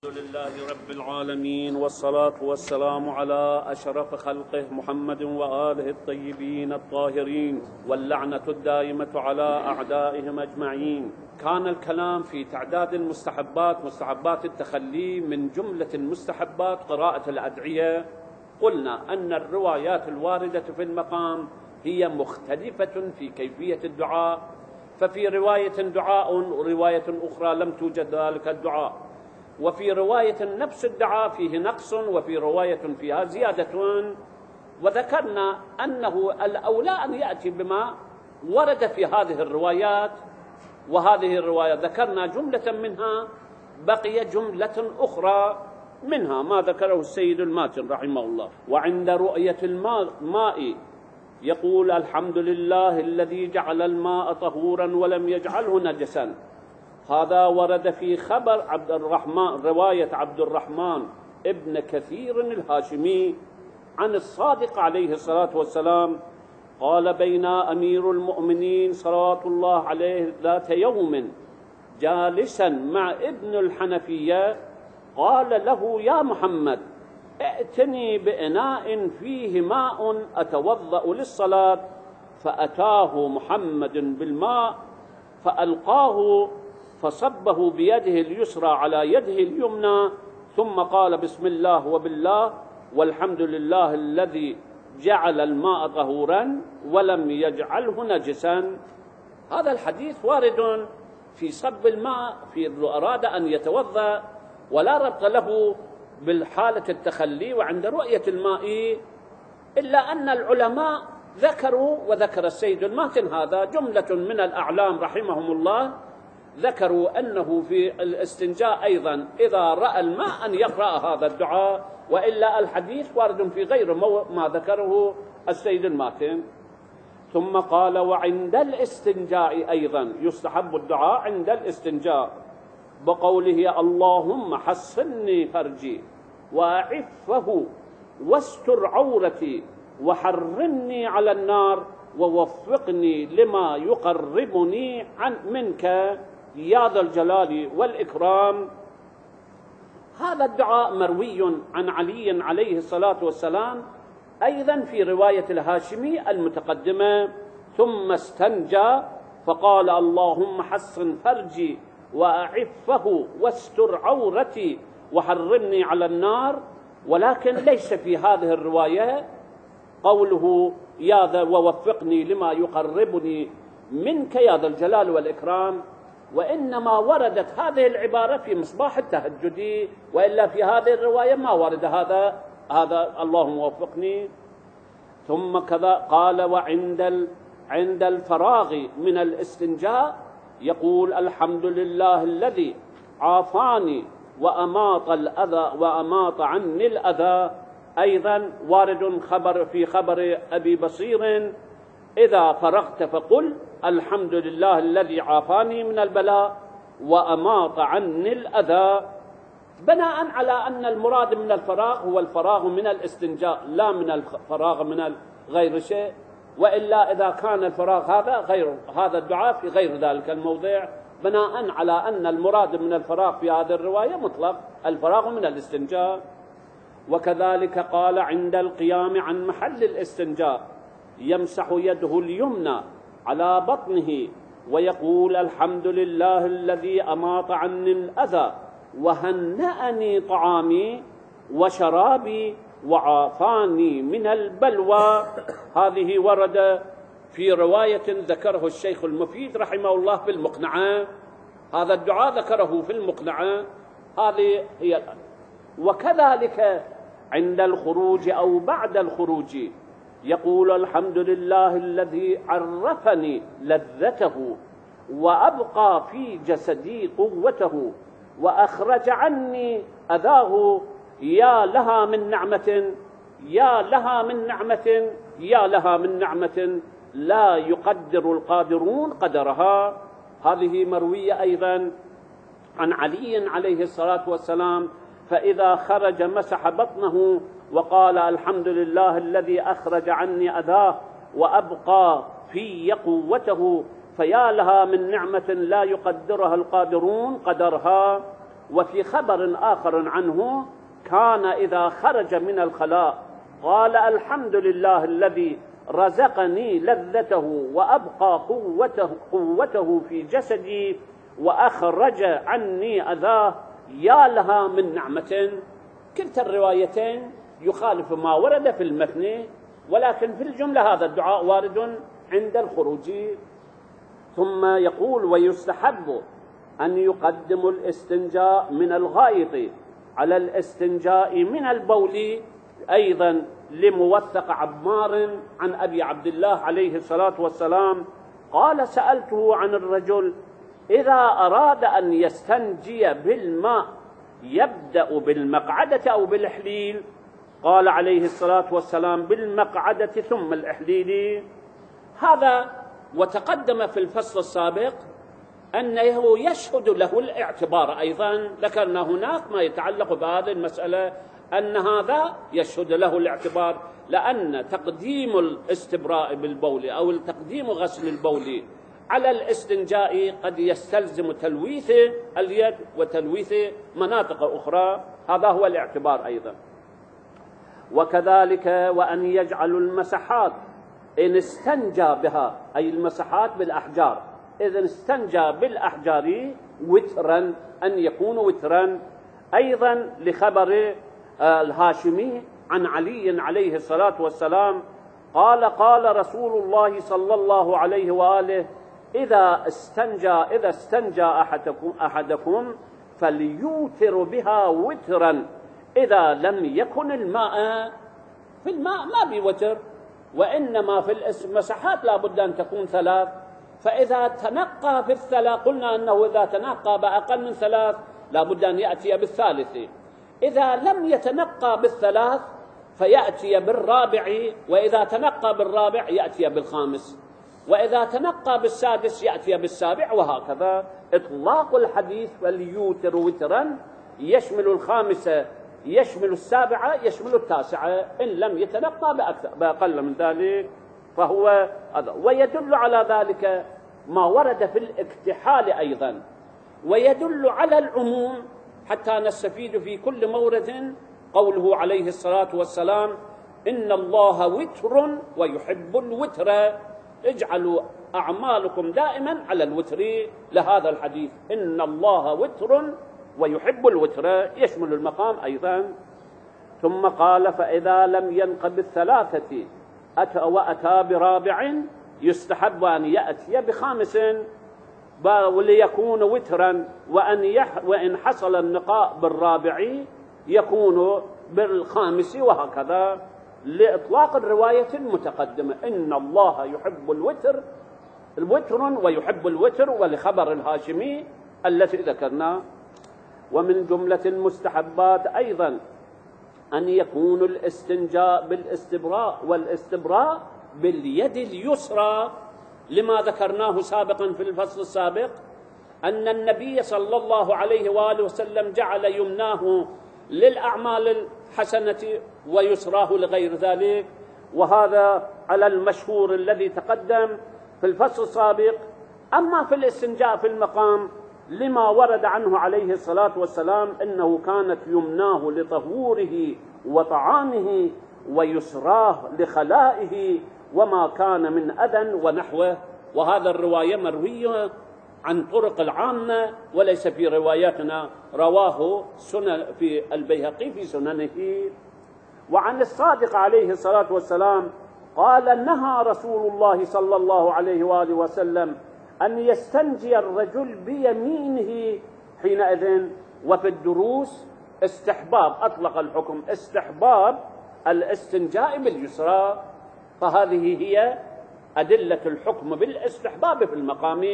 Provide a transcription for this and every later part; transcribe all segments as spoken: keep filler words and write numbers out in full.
الحمد لله رب العالمين، والصلاة والسلام على أشرف خلقه محمد وآله الطيبين الطاهرين، واللعنة الدائمة على أعدائهم أجمعين. كان الكلام في تعداد المستحبات، مستحبات التخلي، من جملة المستحبات قراءة الأدعية. قلنا أن الروايات الواردة في المقام هي مختلفة في كيفية الدعاء، ففي رواية دعاء ورواية أخرى لم توجد ذلك الدعاء، وفي رواية نفس الدعاء فيه نقص، وفي رواية فيها زيادة. وذكرنا أنه الأولى أن يأتي بما ورد في هذه الروايات، وهذه الرواية ذكرنا جملة منها، بقي جملة أخرى منها ما ذكره السيد الماتن رحمه الله. وعند رؤية الماء يقول: الحمد لله الذي جعل الماء طهورا ولم يجعله نجسا. هذا ورد في خبر عبد الرحمن، رواية عبد الرحمن ابن كثير الهاشمي عن الصادق عليه الصلاة والسلام قال: بين أمير المؤمنين صلوات الله عليه ذات يوم جالسا مع ابن الحنفية قال له: يا محمد، ائتني بإناء فيه ماء أتوضأ للصلاة. فأتاه محمد بالماء فألقاه فصبه بيده اليسرى على يده اليمنى، ثم قال: بسم الله وبالله والحمد لله الذي جعل الماء طهورا ولم يجعله نجسا. هذا الحديث وارد في صب الماء في أراد أن يتوضأ، ولا ربط له بالحالة التخلي وعند رؤية الماء، إلا أن العلماء ذكروا، وذكر السيد الماتن هذا جملة من الأعلام رحمهم الله، ذكروا أنه في الاستنجاء أيضا إذا رأى الماء أن يقرأ هذا الدعاء، وإلا الحديث وارد في غير ما ذكره السيد الماتن. ثم قال: وعند الاستنجاء أيضا يستحب الدعاء عند الاستنجاء بقوله: اللهم حصني فرجي وأعفه واستر عورتي وحرمني على النار ووفقني لما يقربني عن منك يا ذا الجلال والإكرام. هذا الدعاء مروي عن علي عليه الصلاة والسلام أيضا في رواية الهاشمي المتقدمة. ثم استنجى فقال: اللهم حصن فرجي وأعفه واستر عورتي وحرمني على النار. ولكن ليس في هذه الرواية قوله يا ذا ووفقني لما يقربني منك يا ذا الجلال والإكرام، وإنما وردت هذه العبارة في مصباح التهجد، وإلا في هذه الرواية ما ورد هذا هذا اللهم وفقني. ثم كذا قال: وعند عند الفراغ من الاستنجاء يقول: الحمد لله الذي عافاني وأماط الأذى وأماط عني الأذى. أيضا وارد خبر في خبر أبي بصير: إذا فرغت فقل الحمد لله الذي عافاني من البلاء وأماط عني الأذى، بناء على أن المراد من الفراغ هو الفراغ من الاستنجاء، لا من الفراغ من غير شيء. وإلا إذا كان الفراغ هذا غير هذا الدعاء في غير ذلك الموضع، بناء على أن المراد من الفراغ في هذه الرواية مطلق الفراغ من الاستنجاء. وكذلك قال: عند القيام عن محل الاستنجاء يمسح يده اليمنى على بطنه ويقول: الحمد لله الذي أماط عني الأذى وهنأني طعامي وشرابي وعافاني من البلوى. هذه ورد في رواية ذكره الشيخ المفيد رحمه الله في المقنعة، هذا الدعاء ذكره في المقنعة. هذه هي. وكذلك عند الخروج أو بعد الخروج يقول: الحمد لله الذي عرفني لذته وأبقى في جسدي قوته وأخرج عني أذاه. يا لها من نعمة، يا لها من نعمة، يا لها من نعمة لا يقدر القادرون قدرها. هذه مروية أيضا عن علي عليه الصلاة والسلام: فإذا خرج مسح بطنه وقال: الحمد لله الذي أخرج عني أذاه وأبقى في قوته، فيا لها من نعمة لا يقدرها القادرون قدرها. وفي خبر آخر عنه كان إذا خرج من الخلاء قال الحمد لله الذي رزقني لذته وأبقى قوته, قوته في جسدي وأخرج عني أذاه، يا لها من نعمة. كلتا الروايتين يخالف ما ورد في المثنى، ولكن في الجملة هذا الدعاء وارد عند الخروج. ثم يقول ويستحب أن يقدم الاستنجاء من الغائط على الاستنجاء من البول، أيضا لموثق عمار عن أبي عبد الله عليه الصلاة والسلام قال سألته عن الرجل إذا أراد أن يستنجي بالماء يبدأ بالمقعدة أو بالإحليل؟ قال عليه الصلاة والسلام بالمقعدة ثم الإحليل. هذا وتقدم في الفصل السابق أنه يشهد له الاعتبار. أيضا ذكرنا هناك ما يتعلق بهذه المسألة أن هذا يشهد له الاعتبار، لأن تقديم الاستبراء بالبول أو تقديم غسل البول على الاستنجاء قد يستلزم تلويث اليد وتلويث مناطق أخرى، هذا هو الاعتبار أيضا. وكذلك وأن يجعل المسحات إن استنجى بها، أي المسحات بالأحجار، إذا استنجى بالأحجار وترا أن يكون وترا. أيضا لخبر الهاشمي عن علي عليه الصلاة والسلام قال قال رسول الله صلى الله عليه وآله إذا استنجى إذا استنجى أحدكم, أحدكم فليوتر بها وترا إذا لم يكن الماء، في الماء ما بيوتر، وإنما في المسحات لا بد أن تكون ثلاث، فإذا تنقى في الثلاث قلنا أنه إذا تنقى بأقل من ثلاث لا بد أن يأتي بالثالث، إذا لم يتنقى بالثلاث فيأتي بالرابع، وإذا تنقى بالرابع يأتي بالخامس، وإذا تنقى بالسادس يأتي بالسابع، وهكذا. إطلاق الحديث فليوتر وترا يشمل الخامسة يشمل السابعة يشمل التاسعة إن لم يتنقى بأقل من ذلك، فهو هذا. ويدل على ذلك ما ورد في الاكتحال أيضا، ويدل على العموم حتى نستفيد في كل مورد قوله عليه الصلاة والسلام إن الله وتر ويحب الوتر، اجعلوا أعمالكم دائما على الوتر، لهذا الحديث إن الله وتر ويحب الوتر يشمل المقام أيضا. ثم قال فإذا لم ينق بالثلاثة أتى وأتى برابع، يستحب أن يأتي بخامس وليكون وترا، وأن يح وإن حصل النقاء بالرابع يكون بالخامس، وهكذا لإطلاق الرواية المتقدمة إن الله يحب الوتر الوتر ويحب الوتر، ولخبر الهاشمي التي ذكرناه. ومن جملة المستحبات أيضا أن يكون الاستنجاء بالاستبراء، والاستبراء باليد اليسرى، لما ذكرناه سابقا في الفصل السابق أن النبي صلى الله عليه وآله وسلم جعل يمناه للأعمال الحسنة ويسراه لغير ذلك، وهذا على المشهور الذي تقدم في الفصل السابق. أما في الاستنجاء في المقام لما ورد عنه عليه الصلاة والسلام إنه كانت يمناه لطهوره وطعامه ويسراه لخلائه وما كان من أذى ونحوه، وهذا الرواية مروية عن طرق العامة وليس في رواياتنا، رواه سنن في البيهقي في سننه. وعن الصادق عليه الصلاة والسلام قال نهى رسول الله صلى الله عليه وآله وسلم أن يستنجي الرجل بيمينه حينئذ. وفي الدروس استحباب، أطلق الحكم استحباب الاستنجاء باليسرى، فهذه هي أدلة الحكم بالاستحباب في المقام.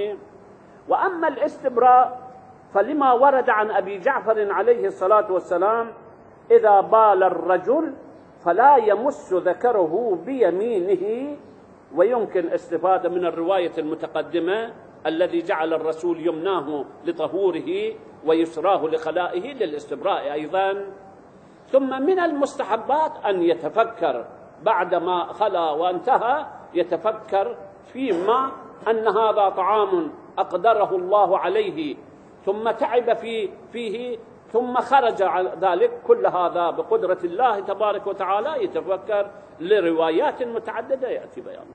وأما الاستبراء فلما ورد عن أبي جعفر عليه الصلاة والسلام إذا بال الرجل فلا يمس ذكره بيمينه، ويمكن استفادة من الرواية المتقدمة الذي جعل الرسول يمناه لطهوره ويسراه لخلائه للاستبراء أيضا. ثم من المستحبات أن يتفكر بعدما خلا وانتهى، يتفكر فيما أن هذا طعام أقدره الله عليه ثم تعب في فيه ثم خرج عن ذلك كل هذا بقدرة الله تبارك وتعالى، يتفكر لروايات متعددة يأتي بيانها.